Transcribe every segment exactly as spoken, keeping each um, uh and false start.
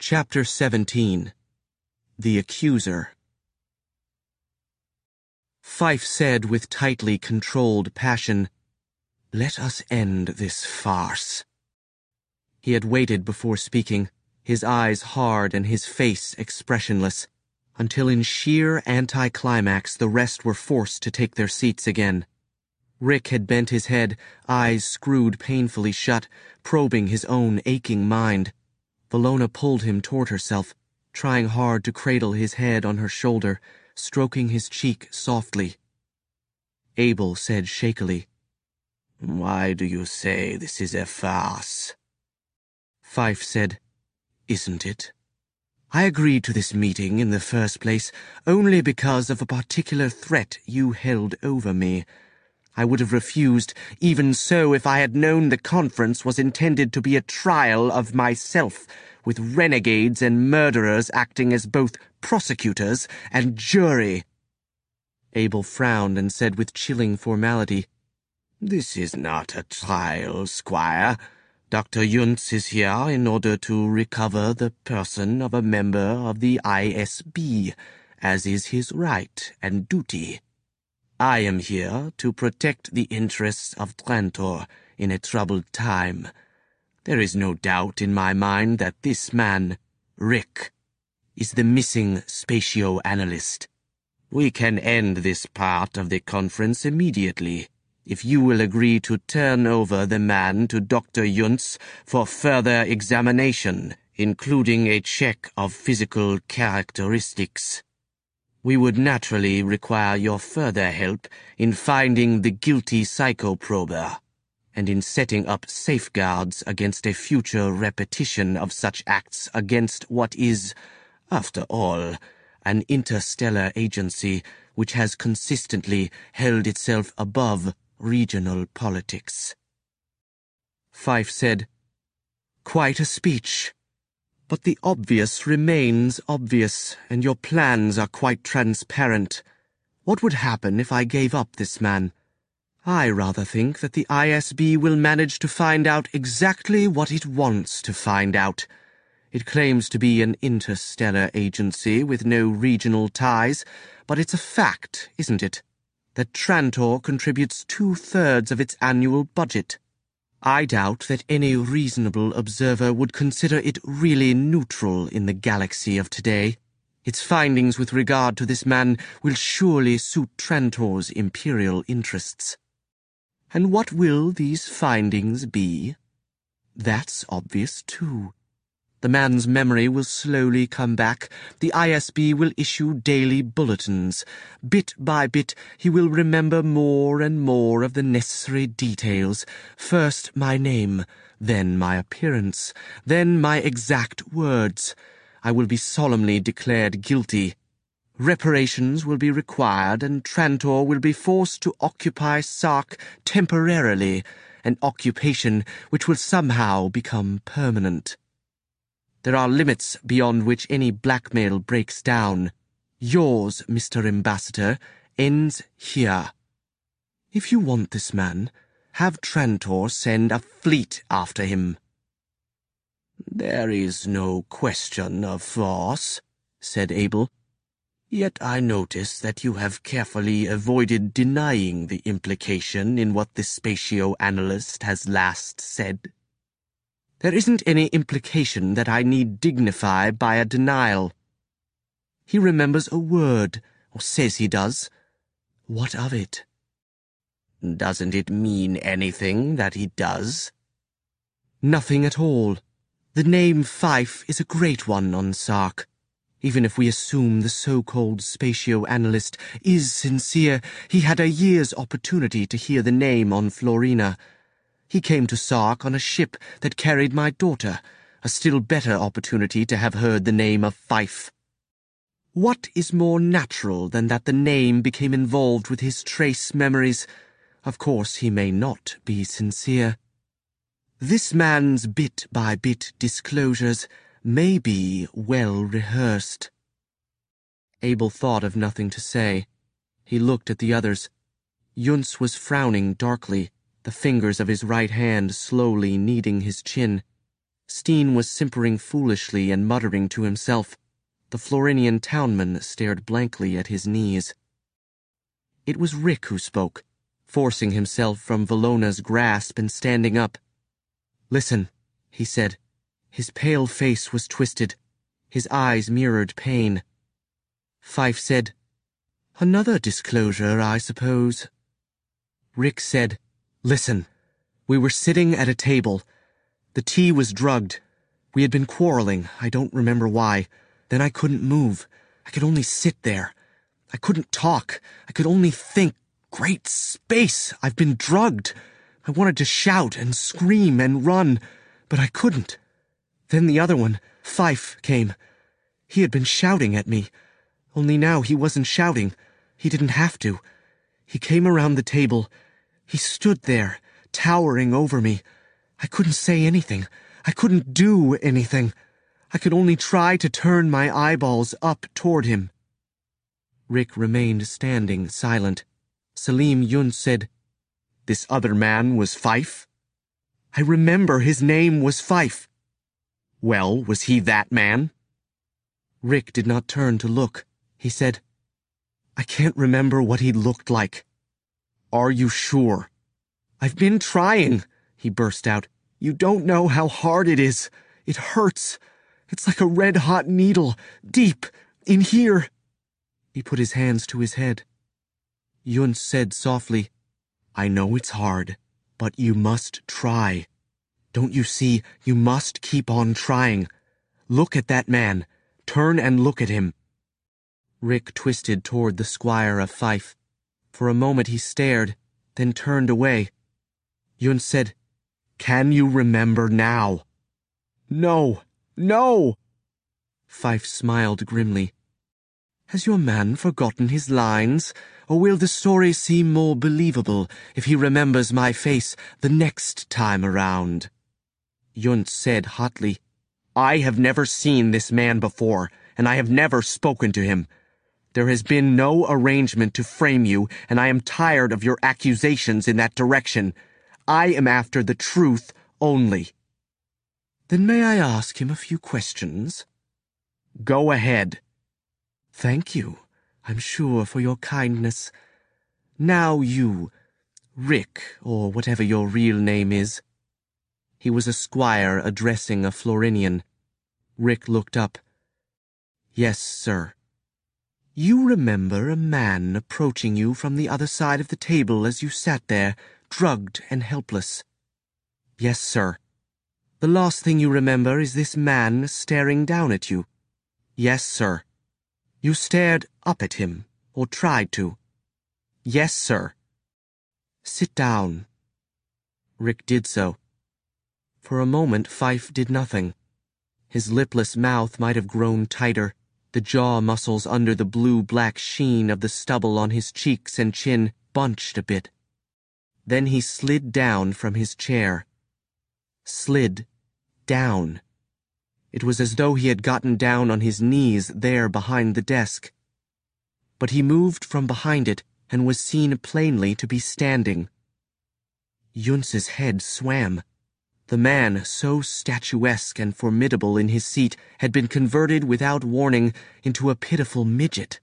Chapter seventeen. The Accuser. Fife said with tightly controlled passion, "Let us end this farce." He had waited before speaking, his eyes hard and his face expressionless, until in sheer anticlimax the rest were forced to take their seats again. Rick had bent his head, eyes screwed painfully shut, probing his own aching mind. Valona pulled him toward herself, trying hard to cradle his head on her shoulder, stroking his cheek softly. Abel said shakily, "Why do you say this is a farce?" Fife said, "Isn't it? I agreed to this meeting in the first place only because of a particular threat you held over me. I would have refused even so if I had known the conference was intended to be a trial of myself, with renegades and murderers acting as both prosecutors and jury." Abel frowned and said with chilling formality, "This is not a trial, Squire. Doctor Yuntz is here in order to recover the person of a member of the I S B, as is his right and duty. I am here to protect the interests of Trantor in a troubled time. There is no doubt in my mind that this man, Rick, is the missing spatio-analyst. We can end this part of the conference immediately, if you will agree to turn over the man to Doctor Yuntz for further examination, including a check of physical characteristics. We would naturally require your further help in finding the guilty psychoprober, and in setting up safeguards against a future repetition of such acts against what is, after all, an interstellar agency which has consistently held itself above regional politics." Fife said, "Quite a speech. But the obvious remains obvious, and your plans are quite transparent. What would happen if I gave up this man? I rather think that the I S B will manage to find out exactly what it wants to find out. It claims to be an interstellar agency with no regional ties, but it's a fact, isn't it, that Trantor contributes two-thirds of its annual budget. I doubt that any reasonable observer would consider it really neutral in the galaxy of today. Its findings with regard to this man will surely suit Trantor's imperial interests. And what will these findings be? That's obvious, too. The man's memory will slowly come back. The I S B will issue daily bulletins. Bit by bit, he will remember more and more of the necessary details. First my name, then my appearance, then my exact words. I will be solemnly declared guilty. Reparations will be required, and Trantor will be forced to occupy Sark temporarily, an occupation which will somehow become permanent. There are limits beyond which any blackmail breaks down. Yours, Mister Ambassador, ends here. If you want this man, have Trantor send a fleet after him." "There is no question of force," said Abel. "Yet I notice that you have carefully avoided denying the implication in what the spatio-analyst has last said." "There isn't any implication that I need dignify by a denial. He remembers a word, or says he does. What of it?" "Doesn't it mean anything that he does?" "Nothing at all. The name Fife is a great one on Sark. Even if we assume the so-called spatio-analyst is sincere, he had a year's opportunity to hear the name on Florina. He came to Sark on a ship that carried my daughter, a still better opportunity to have heard the name of Fife. What is more natural than that the name became involved with his trace memories? Of course, he may not be sincere. This man's bit-by-bit disclosures may be well rehearsed." Abel thought of nothing to say. He looked at the others. Yuntz was frowning darkly, the fingers of his right hand slowly kneading his chin. Steen was simpering foolishly and muttering to himself. The Florinian townman stared blankly at his knees. It was Rick who spoke, forcing himself from Vallona's grasp and standing up. "Listen," he said. His pale face was twisted. His eyes mirrored pain. Fife said, "Another disclosure, I suppose." Rick said, "Listen. We were sitting at a table. The tea was drugged. We had been quarreling, I don't remember why. Then I couldn't move. I could only sit there. I couldn't talk. I could only think. Great space! I've been drugged. I wanted to shout and scream and run, but I couldn't. Then the other one, Fife, came. He had been shouting at me. Only now he wasn't shouting. He didn't have to. He came around the table. He stood there, towering over me. I couldn't say anything. I couldn't do anything. I could only try to turn my eyeballs up toward him." Rick remained standing, silent. Salim Yunt said, "This other man was Fife?" "I remember his name was Fife." "Well, was he that man?" Rick did not turn to look. He said, "I can't remember what he looked like." "Are you sure?" "I've been trying," he burst out. "You don't know how hard it is. It hurts. It's like a red-hot needle, deep, in here." He put his hands to his head. Yunt said softly, "I know it's hard, but you must try. Don't you see, you must keep on trying. Look at that man. Turn and look at him." Rick twisted toward the squire of Fife. For a moment he stared, then turned away. Yunt said, "Can you remember now?" "No, no!" Fife smiled grimly. "Has your man forgotten his lines, or will the story seem more believable if he remembers my face the next time around?" Yunt said hotly, "I have never seen this man before, and I have never spoken to him. There has been no arrangement to frame you, and I am tired of your accusations in that direction. I am after the truth only." "Then may I ask him a few questions?" "Go ahead." "Thank you, I'm sure, for your kindness. Now you, Rick, or whatever your real name is." He was a squire addressing a Florinian. Rick looked up. "Yes, sir." "You remember a man approaching you from the other side of the table as you sat there, drugged and helpless?" "Yes, sir." "The last thing you remember is this man staring down at you?" "Yes, sir." "You stared up at him, or tried to?" "Yes, sir." "Sit down." Rick did so. For a moment Fife did nothing. His lipless mouth might have grown tighter, the jaw muscles under the blue-black sheen of the stubble on his cheeks and chin bunched a bit. Then he slid down from his chair. Slid down. It was as though he had gotten down on his knees there behind the desk. But he moved from behind it and was seen plainly to be standing. Yuntz's head swam. The man, so statuesque and formidable in his seat, had been converted without warning into a pitiful midget.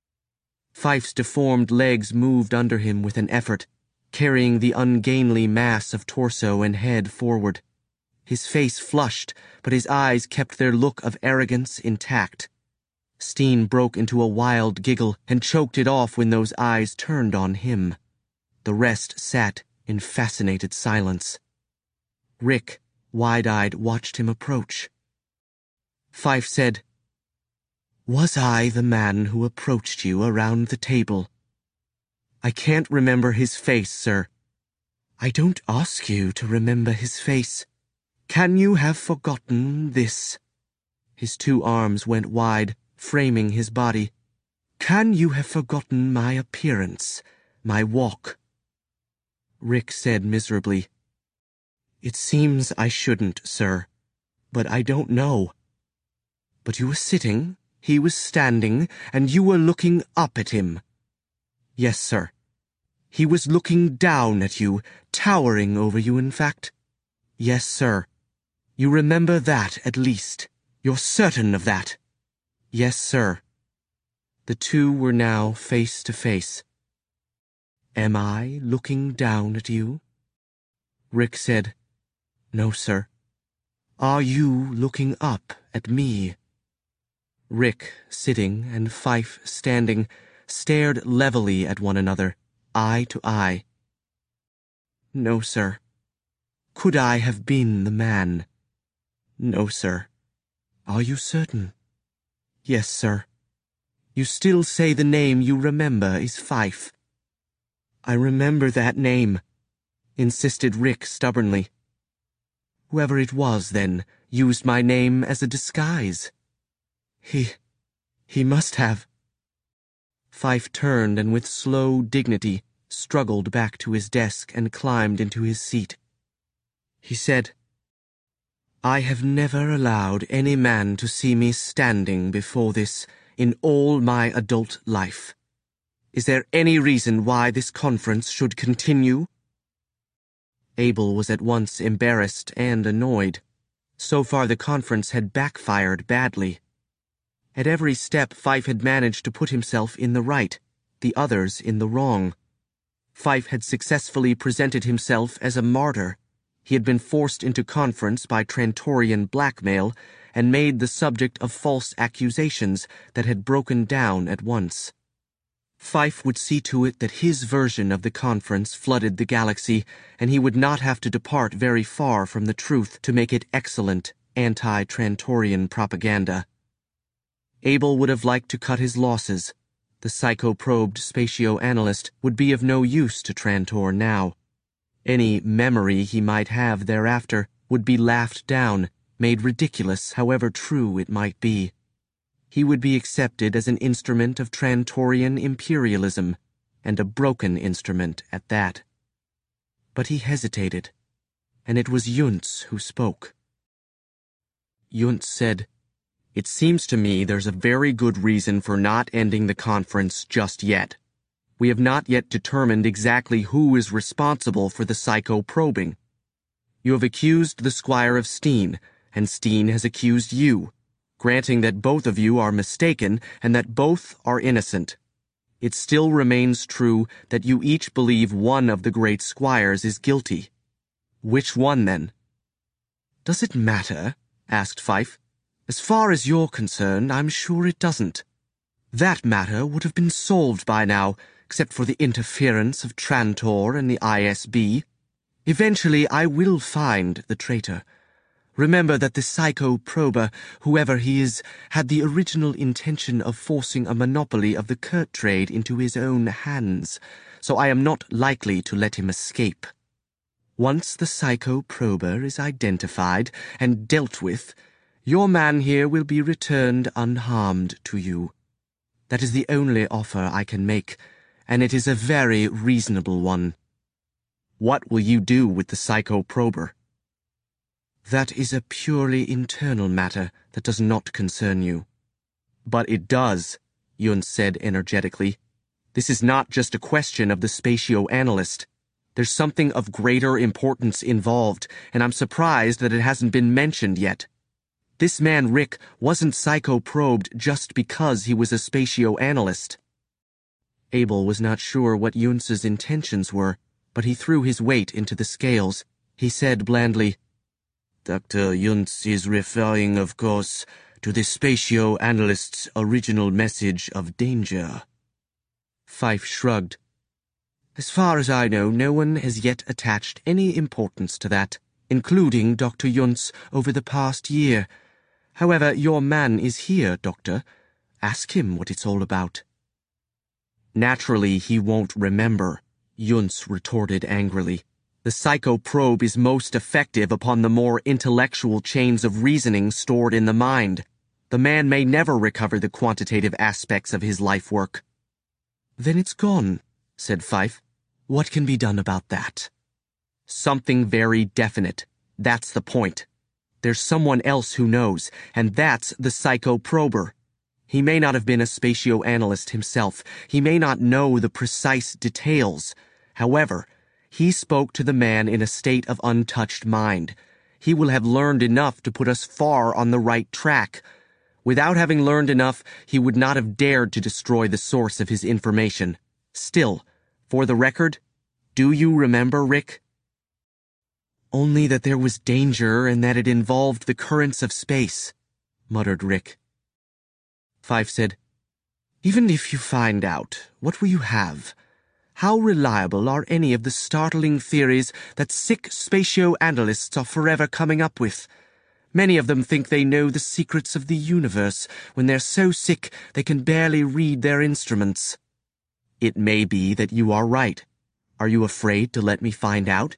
Fife's deformed legs moved under him with an effort, carrying the ungainly mass of torso and head forward. His face flushed, but his eyes kept their look of arrogance intact. Steen broke into a wild giggle and choked it off when those eyes turned on him. The rest sat in fascinated silence. Rick, wide-eyed, watched him approach. Fife said, "Was I the man who approached you around the table?" "I can't remember his face, sir." "I don't ask you to remember his face. Can you have forgotten this?" His two arms went wide, framing his body. "Can you have forgotten my appearance, my walk?" Rick said miserably, "It seems I shouldn't, sir, but I don't know." "But you were sitting, he was standing, and you were looking up at him." "Yes, sir." "He was looking down at you, towering over you, in fact?" "Yes, sir." You remember that, at least. You're certain of that. Yes, sir. The two were now face to face. Am I looking down at you? Rick said, No, sir. Are you looking up at me? Rick, sitting, and Fife, standing, stared levelly at one another, eye to eye. No, sir. Could I have been the man? No, sir. Are you certain? Yes, sir. You still say the name you remember is Fife. I remember that name, insisted Rick stubbornly. Whoever it was, then, used my name as a disguise. He... he must have. Fife turned and with slow dignity struggled back to his desk and climbed into his seat. He said, I have never allowed any man to see me standing before this in all my adult life. Is there any reason why this conference should continue? Abel was at once embarrassed and annoyed. So far the conference had backfired badly. At every step Fife had managed to put himself in the right, the others in the wrong. Fife had successfully presented himself as a martyr. He had been forced into conference by Trantorian blackmail and made the subject of false accusations that had broken down at once. Fife would see to it that his version of the conference flooded the galaxy, and he would not have to depart very far from the truth to make it excellent anti-Trantorian propaganda. Abel would have liked to cut his losses. The psychoprobed spatio-analyst would be of no use to Trantor now. Any memory he might have thereafter would be laughed down, made ridiculous, however true it might be. He would be accepted as an instrument of Trantorian imperialism, and a broken instrument at that. But he hesitated, and it was Yuntz who spoke. Yuntz said, It seems to me there's a very good reason for not ending the conference just yet. We have not yet determined exactly who is responsible for the psycho-probing. You have accused the Squire of Steen, and Steen has accused you. Granting that both of you are mistaken and that both are innocent, it still remains true that you each believe one of the great squires is guilty. Which one, then? Does it matter? Asked Fife. As far as you're concerned, I'm sure it doesn't. That matter would have been solved by now, except for the interference of Trantor and the I S B. Eventually, I will find the traitor. Remember that the psycho-prober, whoever he is, had the original intention of forcing a monopoly of the Kurt trade into his own hands, so I am not likely to let him escape. Once the psycho-prober is identified and dealt with, your man here will be returned unharmed to you. That is the only offer I can make, and it is a very reasonable one. What will you do with the psycho-prober? That is a purely internal matter that does not concern you. But it does, Yuntz said energetically. This is not just a question of the spatio-analyst. There's something of greater importance involved, and I'm surprised that it hasn't been mentioned yet. This man Rick wasn't psycho-probed just because he was a spatio-analyst. Abel was not sure what Yuntz's intentions were, but he threw his weight into the scales. He said blandly, Doctor Yuntz is referring, of course, to the spatio-analyst's original message of danger. Fife shrugged. As far as I know, no one has yet attached any importance to that, including Doctor Yuntz over the past year. However, your man is here, Doctor. Ask him what it's all about. Naturally, he won't remember, Yuntz retorted angrily. The psycho-probe is most effective upon the more intellectual chains of reasoning stored in the mind. The man may never recover the quantitative aspects of his life work. Then it's gone, said Fife. What can be done about that? Something very definite. That's the point. There's someone else who knows, and that's the psycho-prober. He may not have been a spatio-analyst himself. He may not know the precise details. However, he spoke to the man in a state of untouched mind. he will have learned enough to put us far on the right track. Without having learned enough, he would not have dared to destroy the source of his information. Still, for the record, do you remember, Rick? Only that there was danger and that it involved the currents of space, muttered Rick. Fife said, Even if you find out, what will you have? How reliable are any of the startling theories that sick spatio-analysts are forever coming up with? Many of them think they know the secrets of the universe when they're so sick they can barely read their instruments. It may be that you are right. Are you afraid to let me find out?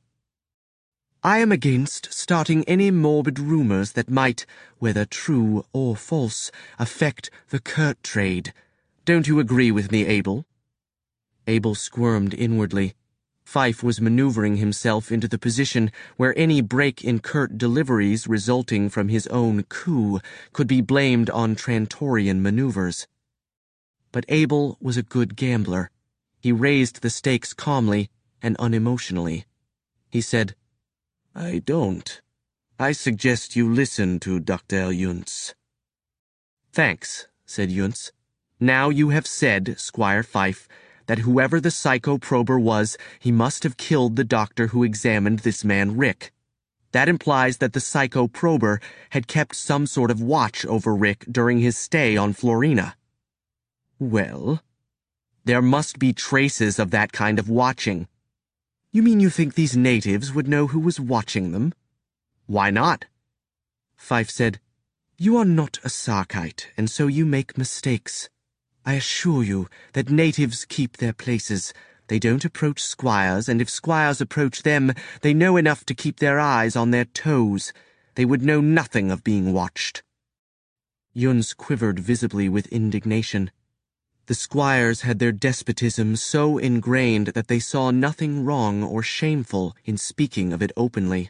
I am against starting any morbid rumors that might, whether true or false, affect the Kurt trade. Don't you agree with me, Abel? Abel squirmed inwardly. Fife was maneuvering himself into the position where any break in Kurt deliveries resulting from his own coup could be blamed on Trantorian maneuvers. But Abel was a good gambler. He raised the stakes calmly and unemotionally. He said, I don't. I suggest you listen to Doctor Yuntz. Thanks, said Yuntz. Now you have said, Squire Fife, that whoever the psychoprober was, he must have killed the doctor who examined this man Rick. That implies that the psychoprober had kept some sort of watch over Rick during his stay on Florina. Well, there must be traces of that kind of watching. You mean you think these natives would know who was watching them? Why not? Fife said, You are not a Sarkite, and so you make mistakes. I assure you that natives keep their places. They don't approach squires, and if squires approach them, they know enough to keep their eyes on their toes. They would know nothing of being watched. Yuns quivered visibly with indignation. The squires had their despotism so ingrained that they saw nothing wrong or shameful in speaking of it openly.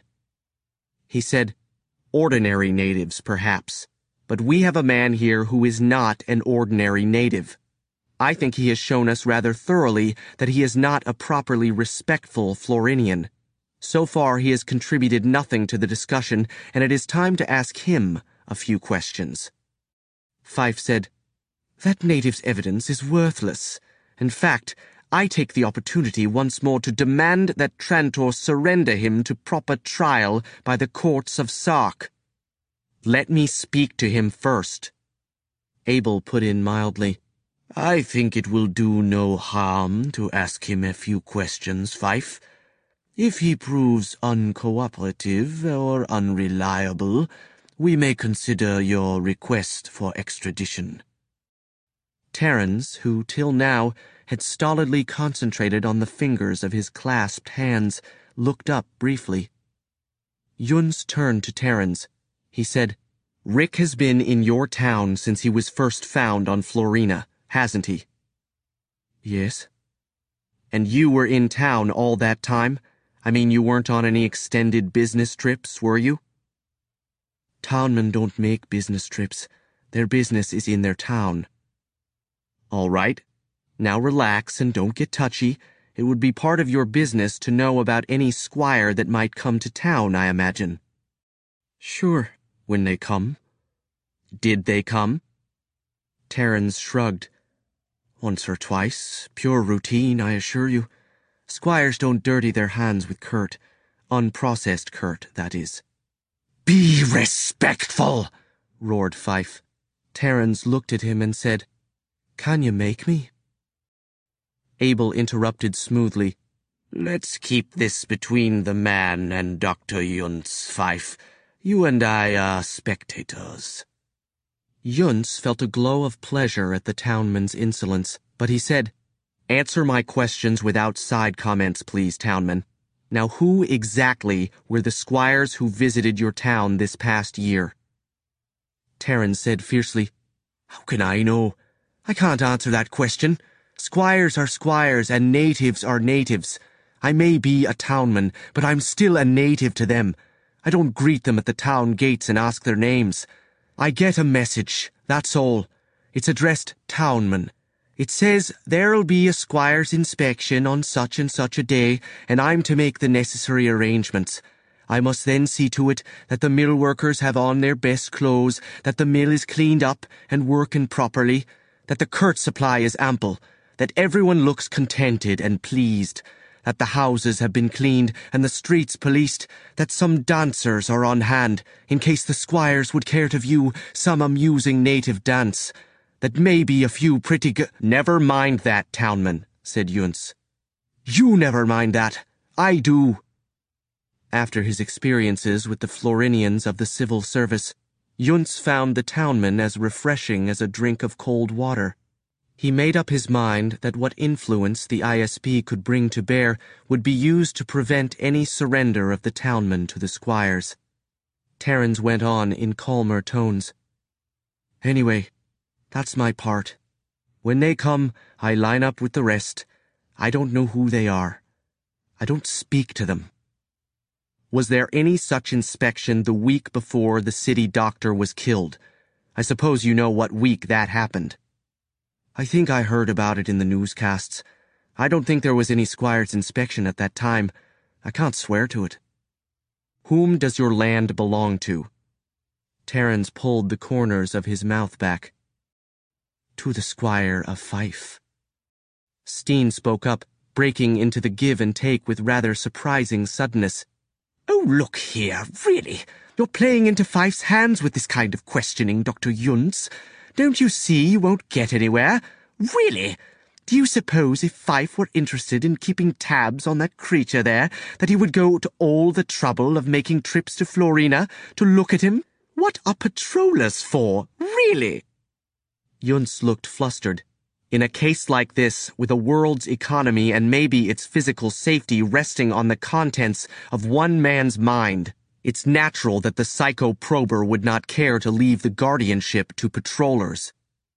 He said, Ordinary natives, perhaps. But we have a man here who is not an ordinary native. I think he has shown us rather thoroughly that he is not a properly respectful Florinian. So far he has contributed nothing to the discussion, and it is time to ask him a few questions. Fife said, That native's evidence is worthless. In fact, I take the opportunity once more to demand that Trantor surrender him to proper trial by the courts of Sark. Let me speak to him first. Abel put in mildly, I think it will do no harm to ask him a few questions, Fife. If he proves uncooperative or unreliable, we may consider your request for extradition. Terrans, who till now had stolidly concentrated on the fingers of his clasped hands, looked up briefly. Yuns turned to Terrans. He said, Rick has been in your town since he was first found on Florina, hasn't he? Yes. And you were in town all that time? I mean, you weren't on any extended business trips, were you? Townmen don't make business trips. Their business is in their town. All right. Now relax and don't get touchy. It would be part of your business to know about any squire that might come to town, I imagine. Sure. When they come. Did they come? Terrans shrugged. Once or twice. Pure routine, I assure you. Squires don't dirty their hands with Kurt. Unprocessed Kurt, that is. Be respectful, roared Fife. Terrans looked at him and said, Can you make me? Abel interrupted smoothly. Let's keep this between the man and Doctor Yuntz, Fife. You and I are spectators. Yuntz felt a glow of pleasure at the townman's insolence, but he said, Answer my questions without side comments, please, townman. Now, who exactly were the squires who visited your town this past year? Terran said fiercely, How can I know? I can't answer that question. Squires are squires and natives are natives. I may be a townman, but I'm still a native to them. I don't greet them at the town gates and ask their names. I get a message, that's all. It's addressed townman. It says there'll be a squire's inspection on such and such a day, and I'm to make the necessary arrangements. I must then see to it that the mill workers have on their best clothes, that the mill is cleaned up and working properly, that the curt supply is ample, that everyone looks contented and pleased, that the houses have been cleaned and the streets policed, that some dancers are on hand, in case the squires would care to view some amusing native dance, that maybe a few pretty g- Never mind that, townman, said Yunce. You never mind that. I do. After his experiences with the Florinians of the civil service, Yunce found the townman as refreshing as a drink of cold water. He made up his mind that what influence the I S P could bring to bear would be used to prevent any surrender of the townman to the squires. Terence went on in calmer tones. Anyway, that's my part. When they come, I line up with the rest. I don't know who they are. I don't speak to them. Was there any such inspection the week before the city doctor was killed? I suppose you know what week that happened. I think I heard about it in the newscasts. I don't think there was any squire's inspection at that time. I can't swear to it. Whom does your land belong to? Terence pulled the corners of his mouth back. To the Squire of Fife. Steen spoke up, breaking into the give and take with rather surprising suddenness. Oh, look here, really. You're playing into Fife's hands with this kind of questioning, Doctor Yunce. Don't you see you won't get anywhere? Really? Do you suppose if Fife were interested in keeping tabs on that creature there, that he would go to all the trouble of making trips to Florina to look at him? What are patrollers for? Really? Yunce looked flustered. In a case like this, with a world's economy and maybe its physical safety resting on the contents of one man's mind, it's natural that the psycho-prober would not care to leave the guardianship to patrollers.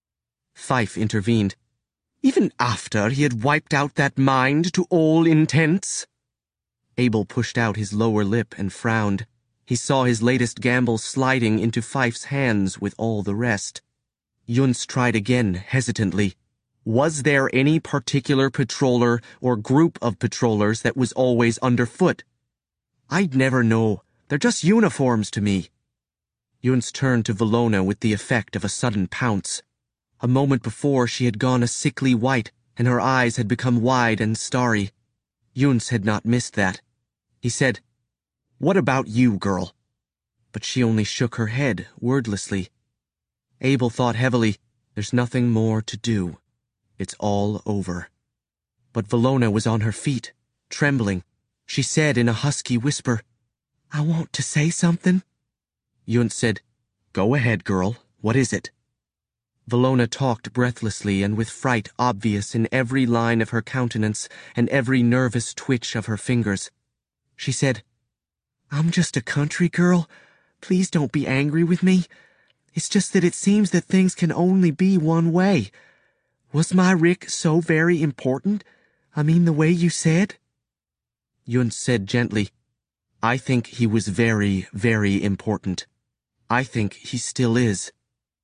Fife intervened. Even after he had wiped out that mind to all intents? Abel pushed out his lower lip and frowned. He saw his latest gamble sliding into Fife's hands with all the rest. Yunce tried again, hesitantly. Was there any particular patroller or group of patrollers that was always underfoot? I'd never know. They're just uniforms to me. Yunce turned to Valona with the effect of a sudden pounce. A moment before she had gone a sickly white, and her eyes had become wide and starry. Yunce had not missed that. He said, What about you, girl? But she only shook her head, wordlessly. Abel thought heavily, There's nothing more to do. It's all over. But Valona was on her feet, trembling. She said in a husky whisper, I want to say something. Yunce said, Go ahead, girl. What is it? Valona talked breathlessly and with fright obvious in every line of her countenance and every nervous twitch of her fingers. She said, I'm just a country girl. Please don't be angry with me. It's just that it seems that things can only be one way. Was my Rick so very important? I mean the way you said? Yunce said gently, I think he was very, very important. I think he still is.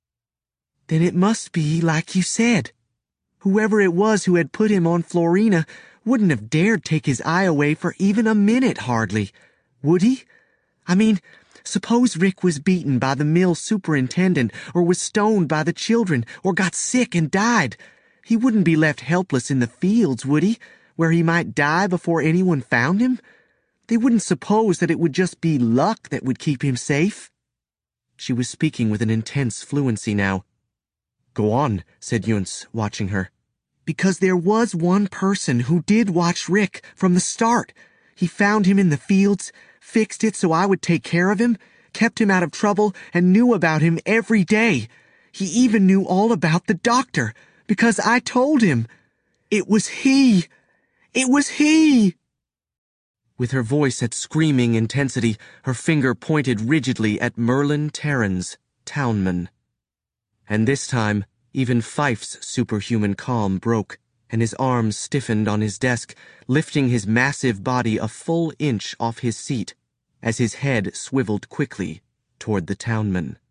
Then it must be like you said. Whoever it was who had put him on Florina wouldn't have dared take his eye away for even a minute, hardly. Would he? I mean, suppose Rick was beaten by the mill superintendent, or was stoned by the children, or got sick and died. He wouldn't be left helpless in the fields, would he, where he might die before anyone found him? They wouldn't suppose that it would just be luck that would keep him safe. She was speaking with an intense fluency now. Go on, said Yunce, watching her. Because there was one person who did watch Rick from the start. He found him in the fields, fixed it so I would take care of him, kept him out of trouble, and knew about him every day. He even knew all about the doctor, because I told him. It was he. It was he. With her voice at screaming intensity, her finger pointed rigidly at Merlin Terrans, townman. And this time, even Fife's superhuman calm broke, and his arms stiffened on his desk, lifting his massive body a full inch off his seat, as his head swiveled quickly toward the townman.